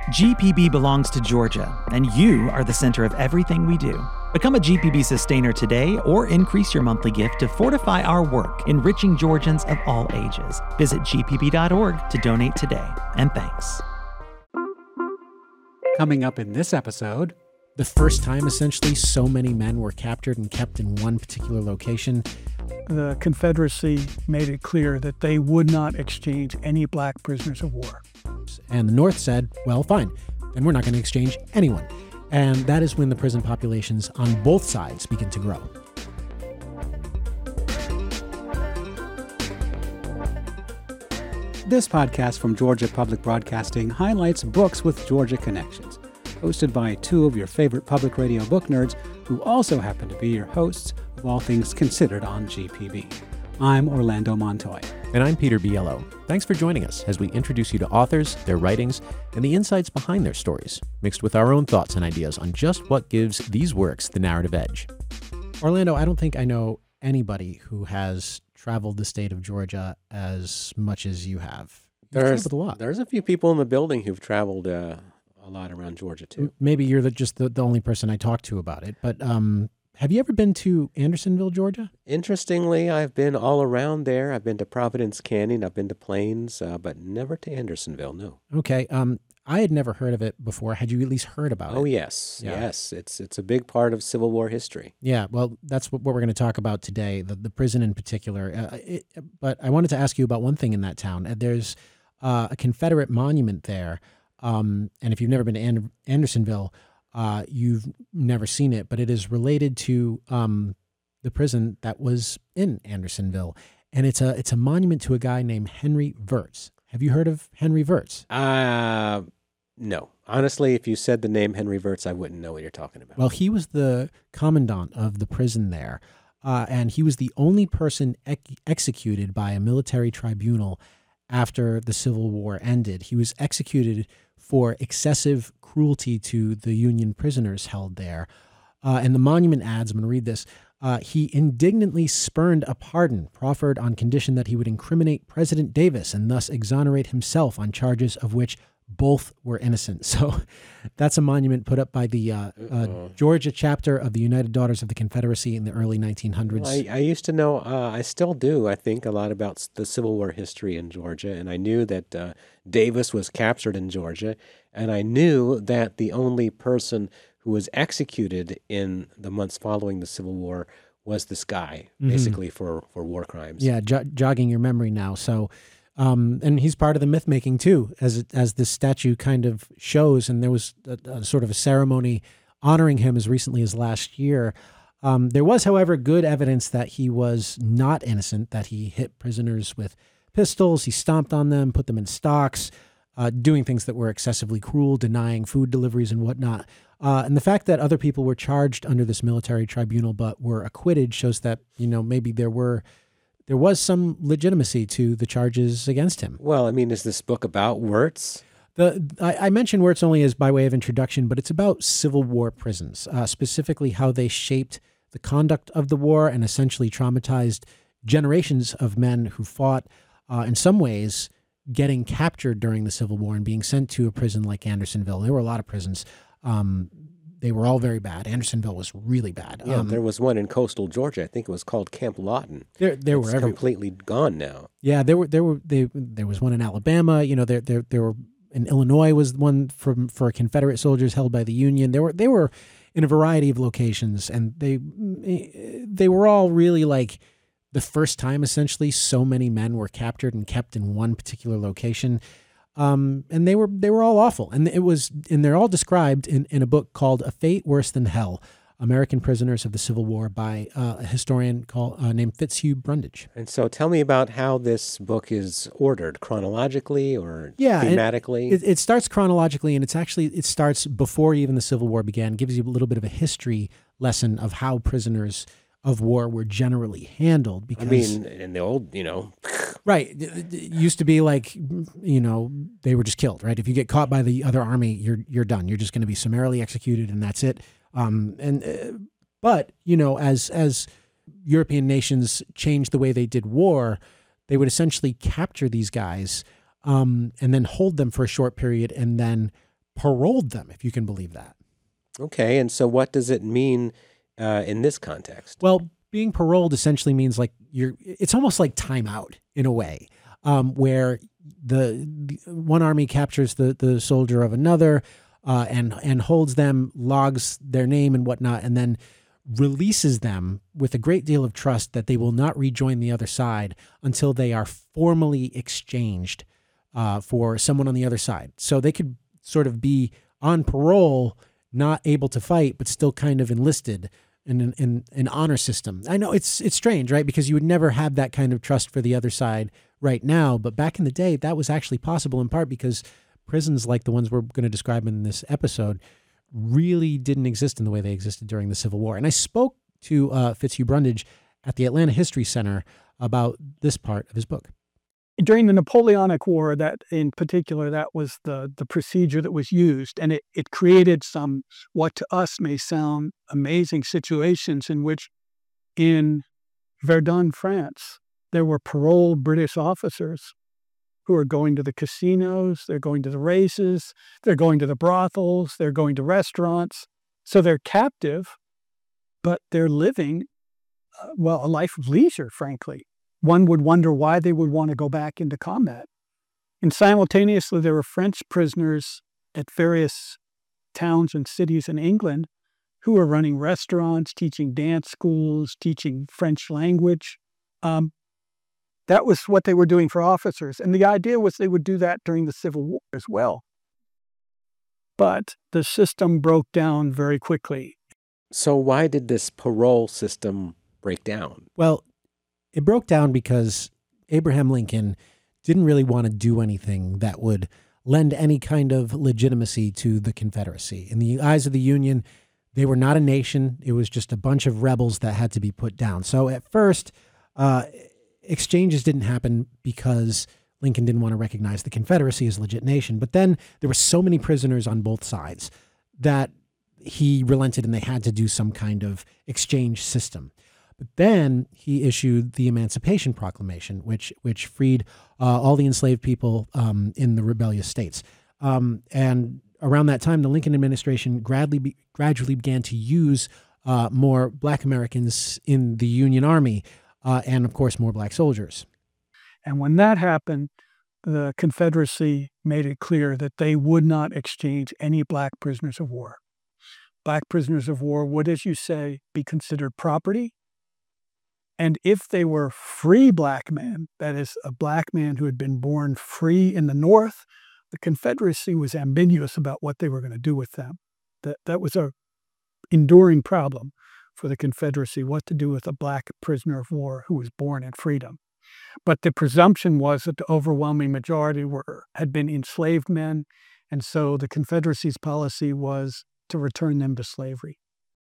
GPB belongs to Georgia, and you are the center of everything we do. Become a GPB sustainer today or increase your monthly gift to fortify our work, enriching Georgians of all ages. Visit gpb.org to donate today. And thanks. Coming up in this episode, the first time, essentially, so many men were captured and kept in one particular location. The Confederacy made it clear that they would not exchange any black prisoners of war. And the North said, well, fine, then we're not going to exchange anyone. And that is when the prison populations on both sides begin to grow. This podcast from Georgia Public Broadcasting highlights books with Georgia connections, hosted by two of your favorite public radio book nerds who also happen to be your hosts of All Things Considered on GPB. I'm Orlando Montoya. And I'm Peter Biello. Thanks for joining us as we introduce you to authors, their writings, and the insights behind their stories, mixed with our own thoughts and ideas on just what gives these works the narrative edge. Orlando, I don't think I know anybody who has traveled the state of Georgia as much as you have. You've traveled a lot. There's a few people in the building who've traveled a lot around Georgia, too. Maybe you're just the only person I talk to about it, but have you ever been to Andersonville, Georgia? Interestingly, I've been all around there. I've been to Providence Canyon, I've been to Plains, but never to Andersonville, no. Okay. I had never heard of it before. Had you at least heard about it? Oh, yes. Yeah. Yes. It's a big part of Civil War history. Yeah, well, that's what we're going to talk about today, the prison in particular. But I wanted to ask you about one thing in that town. There's a Confederate monument there, and if you've never been to Andersonville, you've never seen it, but it is related to the prison that was in Andersonville, and it's a monument to a guy named Henry Wirtz. Have you heard of Henry Wirtz? No. Honestly, if you said the name Henry Wirtz, I wouldn't know what you're talking about. Well, he was the commandant of the prison there, and he was the only person executed by a military tribunal after the Civil War ended. He was executed for excessive cruelty to the Union prisoners held there. And the monument adds, I'm going to read this, he indignantly spurned a pardon proffered on condition that he would incriminate President Davis and thus exonerate himself on charges of which both were innocent. So that's a monument put up by the Georgia chapter of the United Daughters of the Confederacy in the early 1900s. Well, I used to know, I still do, I think, a lot about the Civil War history in Georgia, and I knew that Davis was captured in Georgia, and I knew that the only person who was executed in the months following the Civil War was this guy, basically for war crimes. Yeah, jogging your memory now. So, and he's part of the myth making too, as this statue kind of shows. And there was a sort of a ceremony honoring him as recently as last year. There was, however, good evidence that he was not innocent, that he hit prisoners with pistols, he stomped on them, put them in stocks, doing things that were excessively cruel, denying food deliveries and whatnot. And the fact that other people were charged under this military tribunal but were acquitted shows that, maybe there was some legitimacy to the charges against him. Well, I mean, is this book about Wirtz? I mentioned Wirtz only as by way of introduction, but it's about Civil War prisons, specifically how they shaped the conduct of the war and essentially traumatized generations of men who fought, in some ways, getting captured during the Civil War and being sent to a prison like Andersonville. There were a lot of prisons. They were all very bad. Andersonville was really bad. Yeah, there was one in coastal Georgia. I think it was called Camp Lawton. There were everywhere. Completely gone now. Yeah, there was one in Alabama. There were in Illinois was one for Confederate soldiers held by the Union. They were in a variety of locations, and they were all really like the first time essentially so many men were captured and kept in one particular location. And they were all awful, and they're all described in a book called A Fate Worse Than Hell: American Prisoners of the Civil War by a historian named Fitzhugh Brundage. And so, tell me about how this book is ordered, chronologically or thematically. It starts chronologically, and it starts before even the Civil War began. Gives you a little bit of a history lesson of how prisoners of war were generally handled. Because, I mean, in the old, right. It used to be like, they were just killed, right? If you get caught by the other army, you're done. You're just going to be summarily executed, and that's it. But as European nations changed the way they did war, they would essentially capture these guys, and then hold them for a short period, and then paroled them, if you can believe that. Okay, and so what does it mean in this context? Well, being paroled essentially means like it's almost like timeout in a way, where the one army captures the soldier of another, and holds them, logs their name and whatnot, and then releases them with a great deal of trust that they will not rejoin the other side until they are formally exchanged for someone on the other side. So they could sort of be on parole, not able to fight, but still kind of enlisted in an honor system. I know it's strange, right? Because you would never have that kind of trust for the other side right now. But back in the day, that was actually possible in part because prisons like the ones we're going to describe in this episode really didn't exist in the way they existed during the Civil War. And I spoke to Fitzhugh Brundage at the Atlanta History Center about this part of his book. During the Napoleonic War, that in particular, that was the procedure that was used. And it created some, what to us may sound amazing situations in which in Verdun, France, there were paroled British officers who are going to the casinos, they're going to the races, they're going to the brothels, they're going to restaurants. So they're captive, but they're living, a life of leisure, frankly. One would wonder why they would want to go back into combat. And simultaneously, there were French prisoners at various towns and cities in England who were running restaurants, teaching dance schools, teaching French language. That was what they were doing for officers. And the idea was they would do that during the Civil War as well. But the system broke down very quickly. So why did this parole system break down? Well, it broke down because Abraham Lincoln didn't really want to do anything that would lend any kind of legitimacy to the Confederacy. In the eyes of the Union, they were not a nation. It was just a bunch of rebels that had to be put down. So at first, exchanges didn't happen because Lincoln didn't want to recognize the Confederacy as a legit nation. But then there were so many prisoners on both sides that he relented and they had to do some kind of exchange system. But then he issued the Emancipation Proclamation, which freed all the enslaved people in the rebellious states. And around that time, the Lincoln administration gradually began to use more Black Americans in the Union Army, and of course, more Black soldiers. And when that happened, the Confederacy made it clear that they would not exchange any Black prisoners of war. Black prisoners of war would, as you say, be considered property. And if they were free Black men, that is, a Black man who had been born free in the North, the Confederacy was ambiguous about what they were going to do with them. That was an enduring problem for the Confederacy, what to do with a Black prisoner of war who was born in freedom. But the presumption was that the overwhelming majority had been enslaved men, and so the Confederacy's policy was to return them to slavery.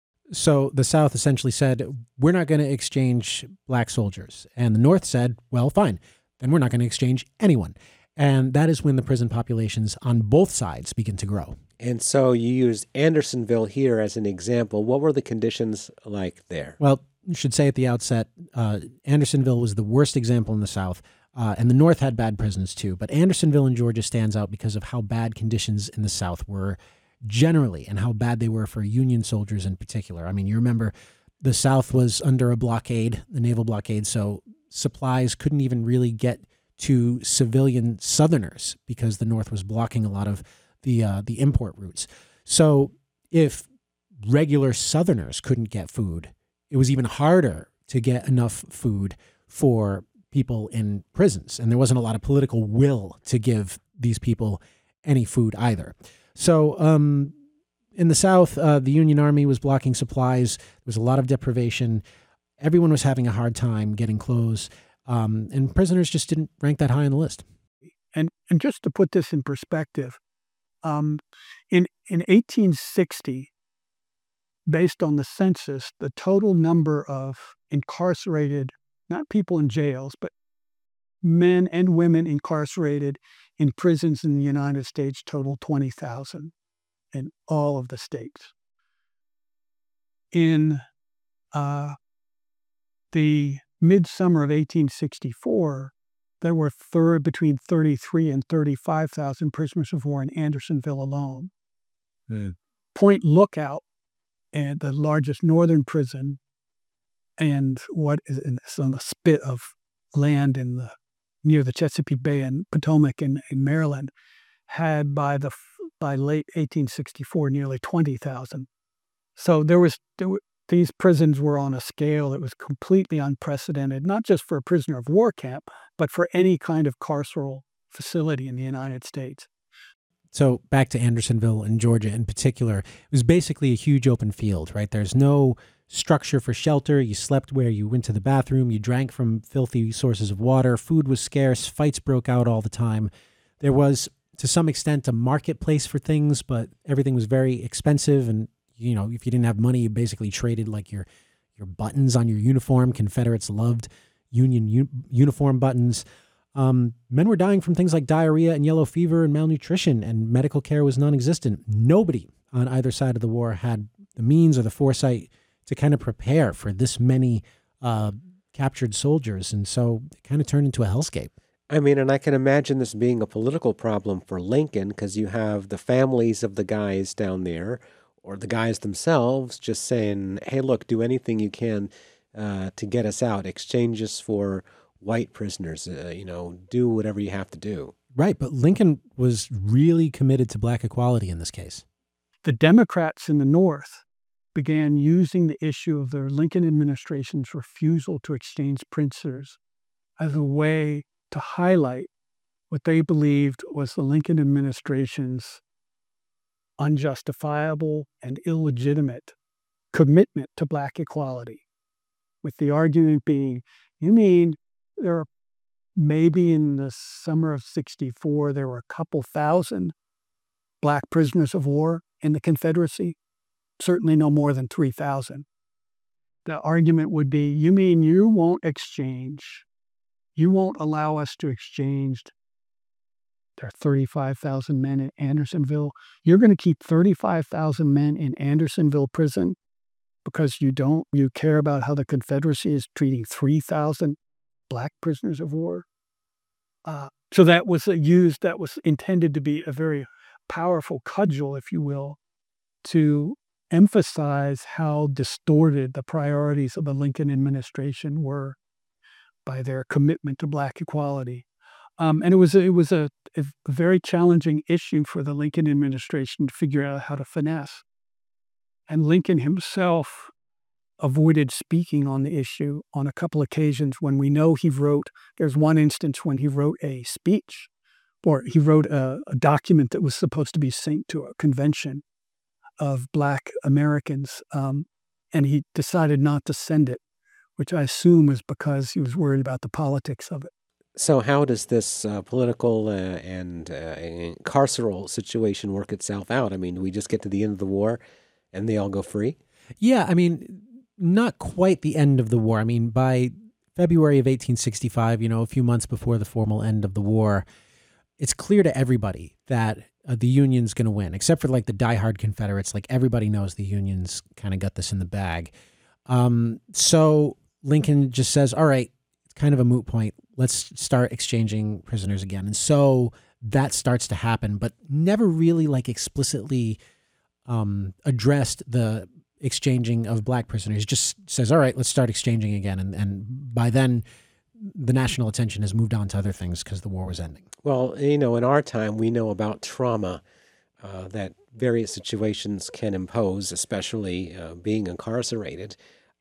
So the South essentially said, we're not going to exchange Black soldiers. And the North said, well, fine, then we're not going to exchange anyone. And that is when the prison populations on both sides begin to grow. And so you used Andersonville here as an example. What were the conditions like there? Well, you should say at the outset, Andersonville was the worst example in the South, and the North had bad prisons too. But Andersonville in Georgia stands out because of how bad conditions in the South were generally and how bad they were for Union soldiers in particular. I mean, you remember the South was under a blockade, the naval blockade, so supplies couldn't even really get to civilian Southerners because the North was blocking a lot of the import routes. So if regular Southerners couldn't get food, it was even harder to get enough food for people in prisons. And there wasn't a lot of political will to give these people any food either. So in the South, the Union Army was blocking supplies. There was a lot of deprivation. Everyone was having a hard time getting clothes. And prisoners just didn't rank that high on the list. And just to put this in perspective, in 1860, based on the census, the total number of incarcerated, not people in jails, but men and women incarcerated in prisons in the United States totaled 20,000 in all of the states. In the midsummer of 1864, there were between 33 and 35,000 prisoners of war in Andersonville alone. Point Lookout, and the largest northern prison, and it's on a spit of land near the Chesapeake Bay and Potomac in Maryland, had by late 1864 nearly 20,000. So these prisons were on a scale that was completely unprecedented, not just for a prisoner of war camp, but for any kind of carceral facility in the United States. So back to Andersonville in Georgia in particular, it was basically a huge open field, right? There's no structure for shelter. You slept where you went to the bathroom. You drank from filthy sources of water. Food was scarce. Fights broke out all the time. There was, to some extent, a marketplace for things, but everything was very expensive. And, you know, if you didn't have money, you basically traded like your buttons on your uniform. Confederates loved Union uniform buttons. Men were dying from things like diarrhea and yellow fever and malnutrition, and medical care was non-existent. Nobody on either side of the war had the means or the foresight to kind of prepare for this many captured soldiers. And so it kind of turned into a hellscape. I mean, and I can imagine this being a political problem for Lincoln, because you have the families of the guys down there, or the guys themselves, just saying, hey, look, do anything you can to get us out. Exchange us for white prisoners, do whatever you have to do. Right, but Lincoln was really committed to black equality in this case. The Democrats in the North began using the issue of the Lincoln administration's refusal to exchange prisoners as a way to highlight what they believed was the Lincoln administration's unjustifiable and illegitimate commitment to black equality, with the argument being, you mean there are maybe in the summer of 1964, there were a couple thousand black prisoners of war in the Confederacy? Certainly no more than 3,000. The argument would be, you mean you won't allow us to exchange. There are 35,000 men in Andersonville. You're going to keep 35,000 men in Andersonville prison because you care about how the Confederacy is treating 3,000 black prisoners of war. So that was intended to be a very powerful cudgel, if you will, to emphasize how distorted the priorities of the Lincoln administration were by their commitment to black equality. And it was a very challenging issue for the Lincoln administration to figure out how to finesse. And Lincoln himself avoided speaking on the issue on a couple occasions when we know there's one instance when he wrote a speech, or he wrote a document that was supposed to be sent to a convention of black Americans, and he decided not to send it, which I assume was because he was worried about the politics of it. So how does this political and carceral situation work itself out? I mean, do we just get to the end of the war and they all go free? Yeah, I mean, not quite the end of the war. I mean, by February of 1865, a few months before the formal end of the war, it's clear to everybody that the Union's going to win, except for like the diehard Confederates. Like everybody knows the Union's kind of got this in the bag. So Lincoln just says, all right, it's kind of a moot point. Let's start exchanging prisoners again. And so that starts to happen, but never really like explicitly addressed the exchanging of black prisoners. Just says, all right, let's start exchanging again. And by then, the national attention has moved on to other things because the war was ending. Well, in our time, we know about trauma that various situations can impose, especially being incarcerated.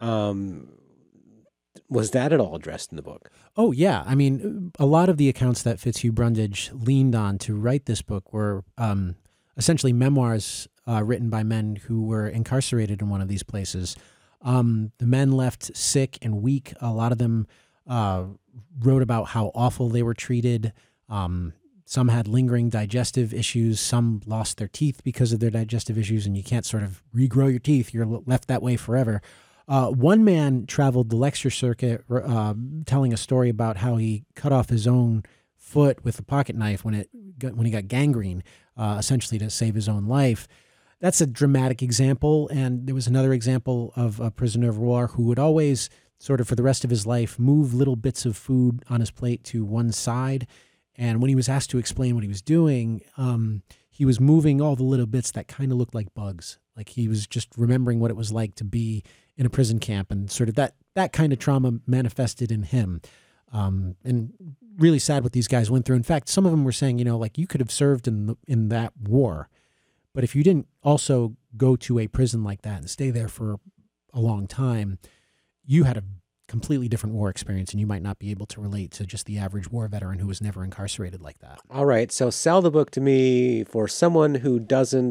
Was that at all addressed in the book? Oh, yeah. I mean, a lot of the accounts that Fitzhugh Brundage leaned on to write this book were essentially memoirs written by men who were incarcerated in one of these places. The men left sick and weak. A lot of them wrote about how awful they were treated. Some had lingering digestive issues. Some lost their teeth because of their digestive issues, and you can't sort of regrow your teeth. You're left that way forever. One man traveled the lecture circuit telling a story about how he cut off his own foot with a pocket knife when he got gangrene, essentially to save his own life. That's a dramatic example. And there was another example of a prisoner of war who would always sort of for the rest of his life move little bits of food on his plate to one side. And when he was asked to explain what he was doing, he was moving all the little bits that kind of looked like bugs. Like he was just remembering what it was like to be in a prison camp, and sort of that kind of trauma manifested in him. And really sad what these guys went through. In fact, some of them were saying, like you could have served in that war, but if you didn't also go to a prison like that and stay there for a long time, you had a completely different war experience, and you might not be able to relate to just the average war veteran who was never incarcerated like that. All right, so sell the book to me for someone who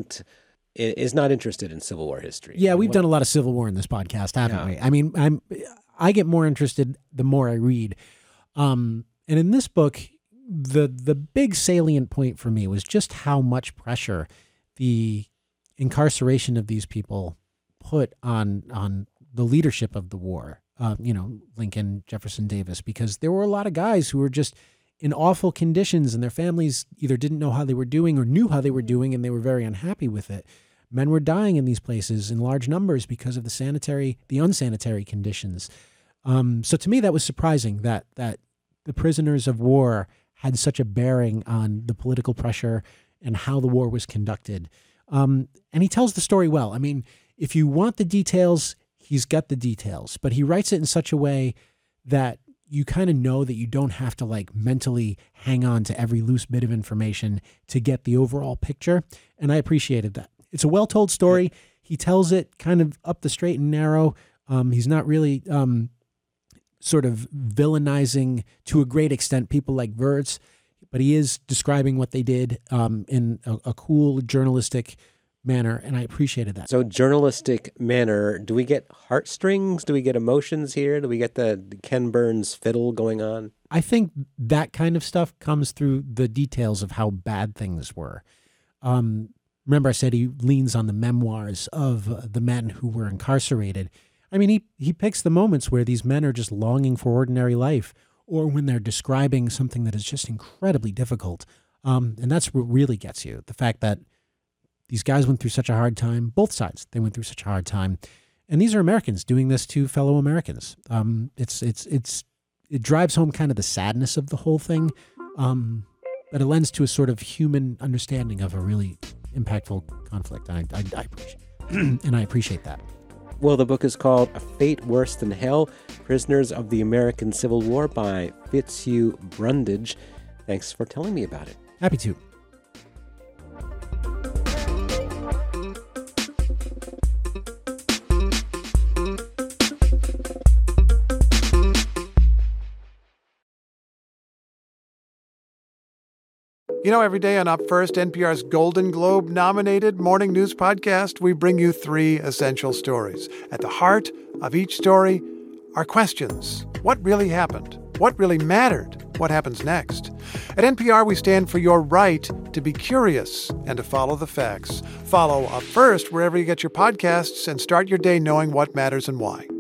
is not interested in Civil War history. Yeah, we've done a lot of Civil War in this podcast, haven't we? I mean, I get more interested the more I read. And in this book, the big salient point for me was just how much pressure the incarceration of these people put on the leadership of the war. Lincoln, Jefferson Davis, because there were a lot of guys who were just in awful conditions, and their families either didn't know how they were doing or knew how they were doing, and they were very unhappy with it. Men were dying in these places in large numbers because of the unsanitary conditions. So to me, that was surprising that the prisoners of war had such a bearing on the political pressure and how the war was conducted. And he tells the story well. I mean, if you want the details, he's got the details, but he writes it in such a way that you kind of know that you don't have to like mentally hang on to every loose bit of information to get the overall picture. And I appreciated that. It's a well-told story. He tells it kind of up the straight and narrow. He's not really sort of villainizing to a great extent people like Wirtz, but he is describing what they did in a cool journalistic manner, and I appreciated that. So journalistic manner, do we get heartstrings? Do we get emotions here? Do we get the Ken Burns fiddle going on? I think that kind of stuff comes through the details of how bad things were. Remember I said he leans on the memoirs of the men who were incarcerated. I mean, he picks the moments where these men are just longing for ordinary life, or when they're describing something that is just incredibly difficult. And that's what really gets you, the fact that these guys went through such a hard time. Both sides, they went through such a hard time. And these are Americans doing this to fellow Americans. It drives home kind of the sadness of the whole thing, but it lends to a sort of human understanding of a really impactful conflict. And I appreciate that. Well, the book is called A Fate Worse Than Hell, Prisoners of the American Civil War by Fitzhugh Brundage. Thanks for telling me about it. Happy to. Every day on Up First, NPR's Golden Globe-nominated morning news podcast, we bring you 3 essential stories. At the heart of each story are questions. What really happened? What really mattered? What happens next? At NPR, we stand for your right to be curious and to follow the facts. Follow Up First wherever you get your podcasts and start your day knowing what matters and why.